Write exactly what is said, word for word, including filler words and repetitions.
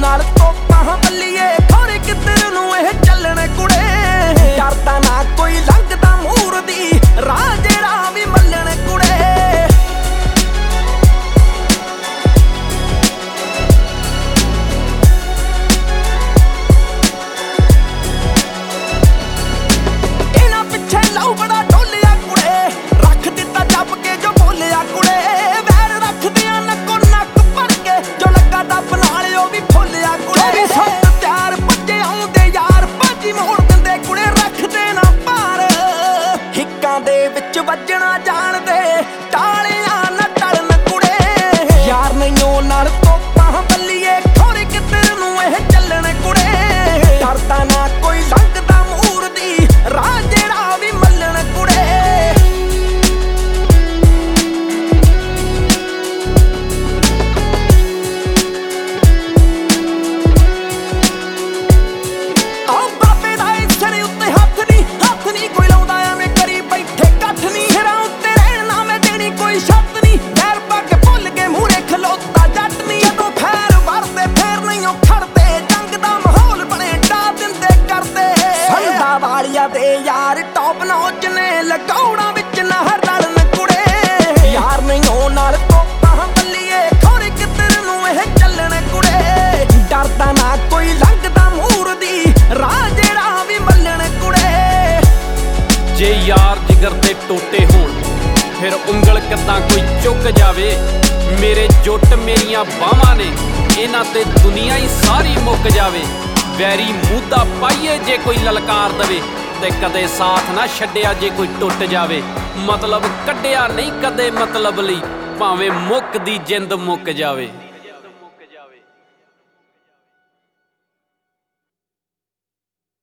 नाल तोपां बल्लीए खौरे किधर नूं इह चलण कुड़े डरदा ना कोई लंघदा मूर दी राह जेड़ा वी मल्लण कुड़े इन्हां पिछे लाऊ बड़ा ढोलिया कुड़े रख दिता जप के जो बोलिया कुड़े वैर रखदियां नक्को नक भर के जो लगा डब नाल ओ भी फुलिया कुड़े सब त्यार भज्जे आउंदे यार भाजी मोड़ दिंदे कुड़े रखदे ना पार हिक्कां दे विच वजणा जाणदे टालियां ना टलन कुड़े यार नहीं ओ नाल तोपां बल्लीए खौरे किधर नूं इह चलण कुड़े डरदा ना कोई लंघदा मूर दी राह जेड़ा वी मल्लण कुड़े ਆਹ ਬਾਬੇ ਦਾ ਇਸ ਸਿਰ ਉੱਤੇ ਹੱਥ ਨੀ ਹੱਥ ਨੀ ਕੋਈ ਲਾਉਂਦਾ ਐਵੇਂ ਕਰੀ ਬੈਠੇ ਕੱਠ ਨੀ ਸਿਰਾਂ ਉੱਤੇ ਰਹਿਣ ਨਾ ਮੈਂ ਦੇਣੀ ਕੋਈ ਸ਼ਰਤ ਨੀ ਪੈਰ ਪਾ ਕੇ ਭੁੱਲ ਕੇ ਮੂਹਰੇ ਖਲੋਤਾ ਜੱਟ ਨੀ ਜਦੋਂ ਖੈਰ ਵਰਦੇ ਫੇਰ ਨਹੀਂ ਉਹ ਖੜਦੇ ਜੰਗ ਦਾ ਮਾਹੌਲ ਬਣੇ ਡਾ ਦਿੰਦੇ ਕਰਦੇ ਸੰਦਾ ਵਾਲੀਆ ਦੇ ਯਾਰ ਟੌਪ ਨੌਚ ਨੇ ਲਗਾਉਣਾ ਵਿੱਚ ਨਹਿਰ ਰਲਣ ਕੁੜੇ ਯਾਰ ਨਹੀਂ ਉਹ ਨਾਲ ਤੋਪਾਂ ਬੱਲੀਏ ਖੌਰੇ ਕਿੱਧਰ ਨੂੰ ਇਹ ਚੱਲਣ ਕੁੜੇ ਡਰਦਾ ਨਾ ਕੋਈ ਲੰਘਦਾ ਮੂਰ ਦੀ ਰਾਹ ਜਿਹੜਾ ਵੀ ਮੱਲਣ ਕੁੜੇ ਜੇ ਯਾਰ ਜਿਗਰ ਦੇ ਟੋਟੇ ਹੋਣ ਫਿਰ ਉਂਗਲ ਕਿੱਦਾਂ ਕੋਈ ਚੁੱਕ ਜਾਵੇ ਮੇਰੇ ਜੁੱਟ ਮੇਰੀਆਂ ਬਾਹਾਂ ਨੇ ਇਹਨਾਂ ਤੇ ਦੁਨੀਆ ਹੀ ਸਾਰੀ ਮੁੱਕ ਜਾਵੇ ਵੈਰੀ ਮੂਧਾ ਪਾਈਏ ਜੇ ਕੋਈ ਲਲਕਾਰ ਦਵੇ ਤੇ ਕਦੇ ਸਾਥ ਨਾ ਛੱਡਿਆ ਜੇ ਕੋਈ ਟੁੱਟ ਜਾਵੇ ਮਤਲਬ ਕੱਢਿਆ ਨਹੀਂ ਕਦੇ ਮਤਲਬ ਲਈ ਭਾਵੇਂ ਮੁੱਕ ਦੀ ਜਿੰਦ ਮੁੱਕ ਜਾਵੇ।